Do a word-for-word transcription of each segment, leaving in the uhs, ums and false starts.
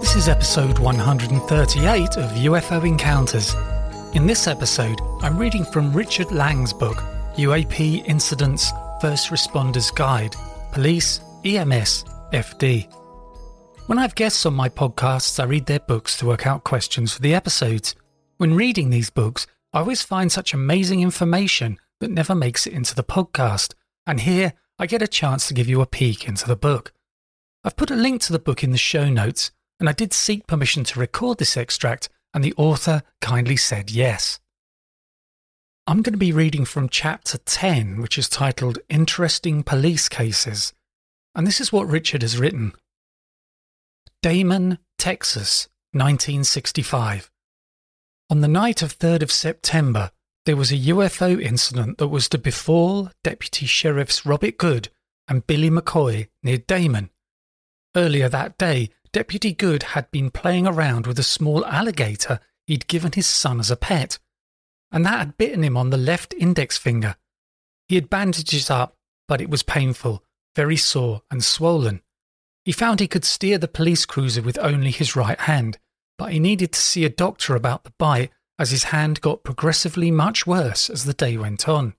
This is episode one hundred thirty-eight of U F O Encounters. In this episode, I'm reading from Richard Lang's book, U A P Incidents First Responders Guide, Police, E M S, F D. When I have guests on my podcasts, I read their books to work out questions for the episodes. When reading these books, I always find such amazing information that never makes it into the podcast, and here I get a chance to give you a peek into the book. I've put a link to the book in the show notes, and I did seek permission to record this extract, and the author kindly said yes. I'm going to be reading from chapter ten, which is titled Interesting Police Cases, and this is what Richard has written. Damon, Texas, nineteen sixty-five. On the night of third of September, there was a U F O incident that was to befall Deputy Sheriffs Robert Good and Billy McCoy near Damon. Earlier that day, Deputy Good had been playing around with a small alligator he'd given his son as a pet, and that had bitten him on the left index finger. He had bandaged it up, but it was painful, very sore and swollen. He found he could steer the police cruiser with only his right hand, but he needed to see a doctor about the bite as his hand got progressively much worse as the day went on.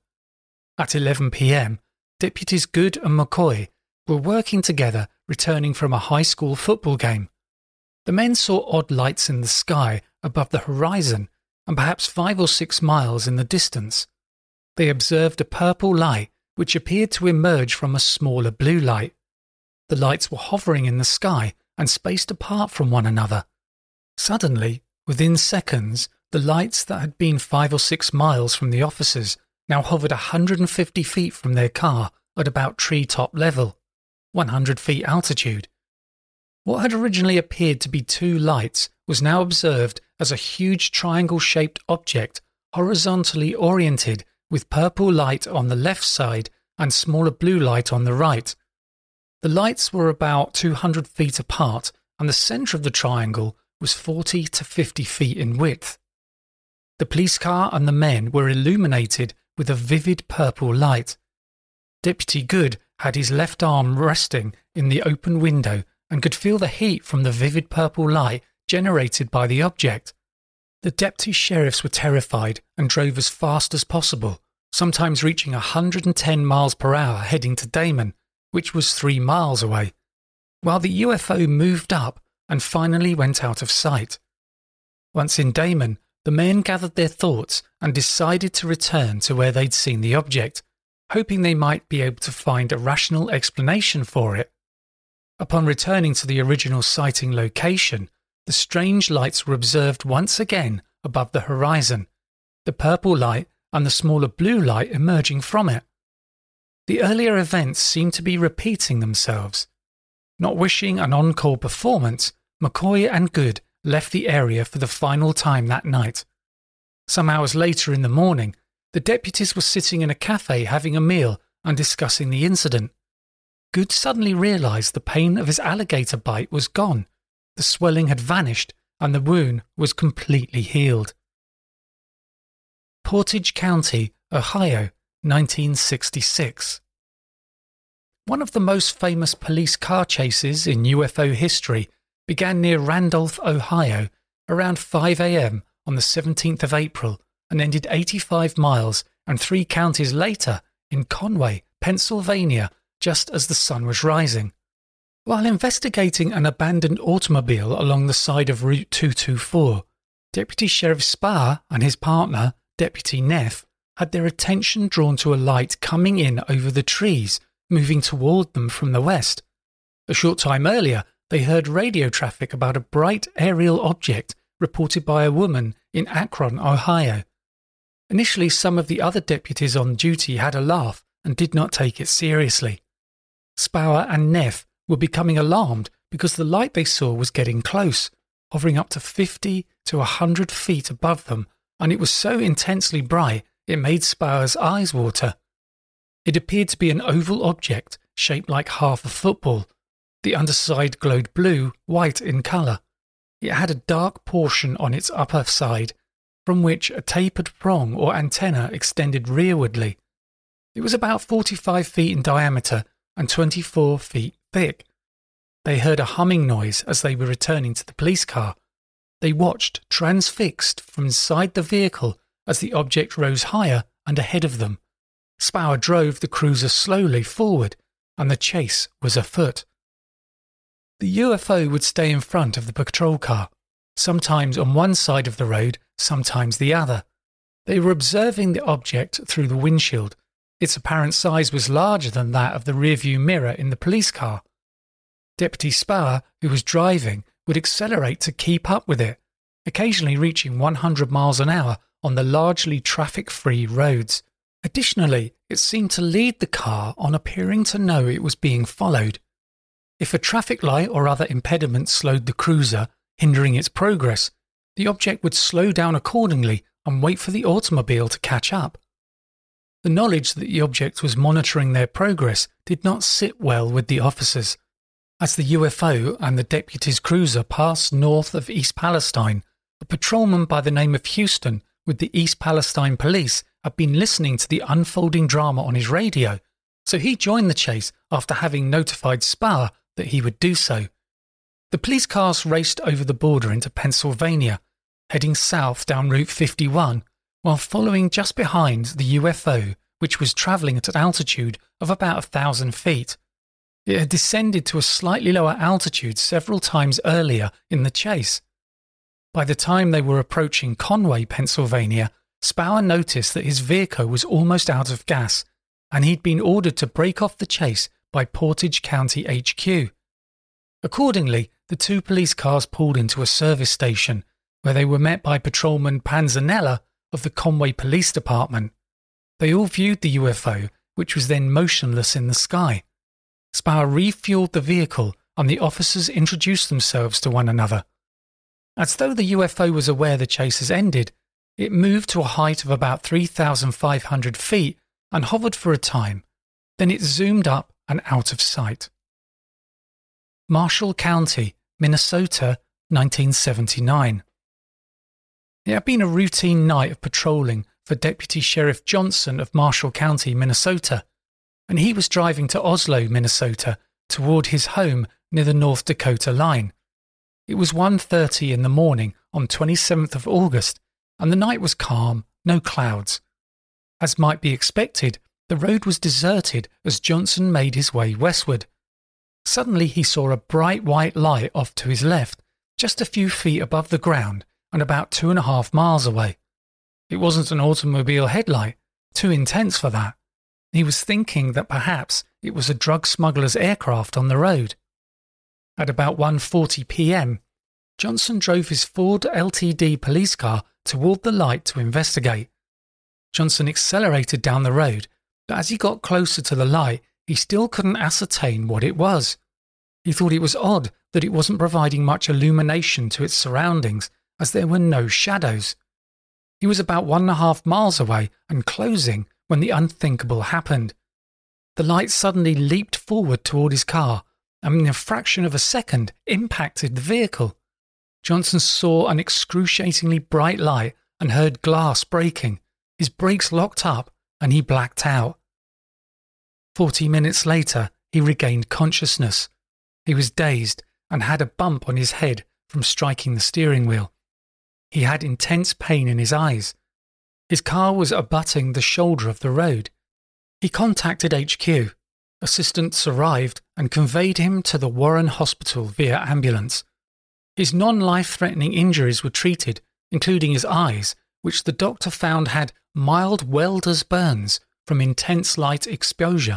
At eleven p.m, Deputies Good and McCoy were working together, returning from a high school football game. The men saw odd lights in the sky above the horizon and perhaps five or six miles in the distance. They observed a purple light which appeared to emerge from a smaller blue light. The lights were hovering in the sky and spaced apart from one another. Suddenly, within seconds, the lights that had been five or six miles from the officers now hovered one hundred fifty feet from their car at about treetop level, one hundred feet altitude. What had originally appeared to be two lights was now observed as a huge triangle-shaped object horizontally oriented with purple light on the left side and smaller blue light on the right. The lights were about two hundred feet apart, and the centre of the triangle was forty to fifty feet in width. The police car and the men were illuminated with a vivid purple light. Deputy Good had his left arm resting in the open window and could feel the heat from the vivid purple light generated by the object. The deputy sheriffs were terrified and drove as fast as possible, sometimes reaching one hundred ten miles per hour heading to Damon, which was three miles away, while the U F O moved up and finally went out of sight. Once in Damon, the men gathered their thoughts and decided to return to where they'd seen the object, hoping they might be able to find a rational explanation for it. Upon returning to the original sighting location, the strange lights were observed once again above the horizon, the purple light and the smaller blue light emerging from it. The earlier events seemed to be repeating themselves. Not wishing an encore performance, McCoy and Good left the area for the final time that night. Some hours later in the morning, the deputies were sitting in a cafe having a meal and discussing the incident. Good suddenly realised the pain of his alligator bite was gone, the swelling had vanished, and the wound was completely healed. Portage County, Ohio, nineteen sixty-six. One of the most famous police car chases in U F O history began near Randolph, Ohio, around five a.m. on the seventeenth of April and ended eighty-five miles and three counties later in Conway, Pennsylvania, just as the sun was rising. While investigating an abandoned automobile along the side of Route two twenty-four, Deputy Sheriff Sparr and his partner, Deputy Neff, had their attention drawn to a light coming in over the trees, moving toward them from the west. A short time earlier, they heard radio traffic about a bright aerial object reported by a woman in Akron, Ohio. Initially, some of the other deputies on duty had a laugh and did not take it seriously. Sparr and Neff were becoming alarmed because the light they saw was getting close, hovering up to fifty to one hundred feet above them, and it was so intensely bright it made Sparr's eyes water. It appeared to be an oval object shaped like half a football. The underside glowed blue, white in colour. It had a dark portion on its upper side, from which a tapered prong or antenna extended rearwardly. It was about forty-five feet in diameter and twenty-four feet thick. They heard a humming noise as they were returning to the police car. They watched, transfixed, from inside the vehicle as the object rose higher and ahead of them. Spaur drove the cruiser slowly forward, and the chase was afoot. The U F O would stay in front of the patrol car, sometimes on one side of the road, sometimes the other. They were observing the object through the windshield. Its apparent size was larger than that of the rearview mirror in the police car. Deputy Spaur, who was driving, would accelerate to keep up with it, occasionally reaching one hundred miles an hour on the largely traffic-free roads. Additionally, it seemed to lead the car on appearing to know it was being followed. If a traffic light or other impediment slowed the cruiser, hindering its progress, the object would slow down accordingly and wait for the automobile to catch up. The knowledge that the object was monitoring their progress did not sit well with the officers. As the U F O and the deputy's cruiser passed north of East Palestine, a patrolman by the name of Houston with the East Palestine Police had been listening to the unfolding drama on his radio, so he joined the chase after having notified Spaur that he would do so. The police cars raced over the border into Pennsylvania, heading south down Route fifty-one, while following just behind the U F O, which was travelling at an altitude of about a thousand feet. It had descended to a slightly lower altitude several times earlier in the chase. By the time they were approaching Conway, Pennsylvania, Spaur noticed that his vehicle was almost out of gas, and he'd been ordered to break off the chase by Portage County H Q. Accordingly, the two police cars pulled into a service station, where they were met by Patrolman Panzanella of the Conway Police Department. They all viewed the U F O, which was then motionless in the sky. Spaur refueled the vehicle, and the officers introduced themselves to one another. As though the U F O was aware the chase has ended, it moved to a height of about three thousand five hundred feet and hovered for a time. Then it zoomed up and out of sight. Marshall County, Minnesota, nineteen seventy-nine. It had been a routine night of patrolling for Deputy Sheriff Johnson of Marshall County, Minnesota, and he was driving to Oslo, Minnesota, toward his home near the North Dakota line. It was one thirty in the morning on twenty-seventh of August, and the night was calm, no clouds. As might be expected, the road was deserted as Johnson made his way westward. Suddenly he saw a bright white light off to his left, just a few feet above the ground and about two and a half miles away. It wasn't an automobile headlight, too intense for that. He was thinking that perhaps it was a drug smuggler's aircraft on the road. At about one forty p.m, Johnson drove his Ford L T D police car toward the light to investigate. Johnson accelerated down the road, but as he got closer to the light, he still couldn't ascertain what it was. He thought it was odd that it wasn't providing much illumination to its surroundings, as there were no shadows. He was about one and a half miles away and closing when the unthinkable happened. The light suddenly leaped forward toward his car, and in a fraction of a second impacted the vehicle. Johnson saw an excruciatingly bright light and heard glass breaking. His brakes locked up and he blacked out. Forty minutes later, he regained consciousness. He was dazed and had a bump on his head from striking the steering wheel. He had intense pain in his eyes. His car was abutting the shoulder of the road. He contacted H Q. Assistants arrived and conveyed him to the Warren Hospital via ambulance. His non-life-threatening injuries were treated, including his eyes, which the doctor found had mild welder's burns from intense light exposure.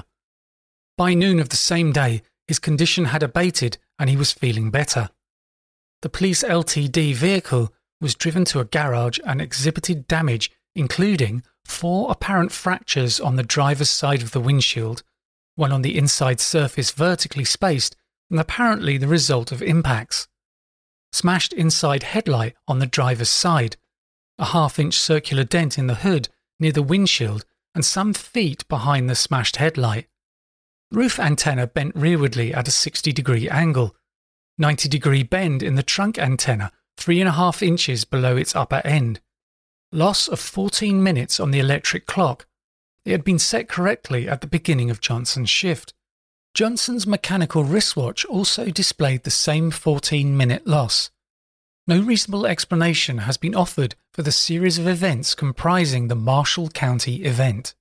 By noon of the same day, his condition had abated and he was feeling better. The police L T D vehicle was driven to a garage and exhibited damage including four apparent fractures on the driver's side of the windshield, one on the inside surface vertically spaced and apparently the result of impacts. Smashed inside headlight on the driver's side, a half-inch circular dent in the hood near the windshield and some feet behind the smashed headlight. Roof antenna bent rearwardly at a sixty degree angle, ninety degree bend in the trunk antenna three and a half inches below its upper end. Loss of fourteen minutes on the electric clock. It had been set correctly at the beginning of Johnson's shift. Johnson's mechanical wristwatch also displayed the same fourteen minute loss. No reasonable explanation has been offered for the series of events comprising the Marshall County event.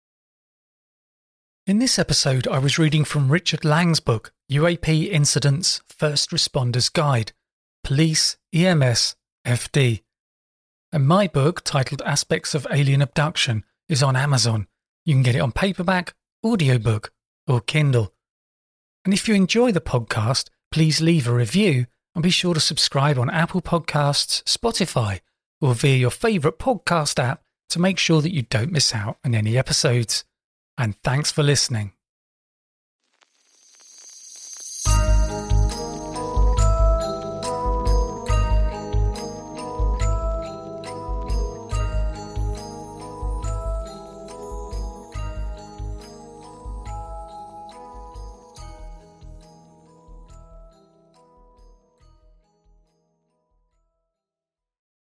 In this episode, I was reading from Richard Lang's book, U A P Incidents First Responders Guide, Police, E M S, F D. And my book, titled Aspects of Alien Abduction, is on Amazon. You can get it on paperback, audiobook, or Kindle. And if you enjoy the podcast, please leave a review and be sure to subscribe on Apple Podcasts, Spotify, or via your favourite podcast app to make sure that you don't miss out on any episodes. And thanks for listening.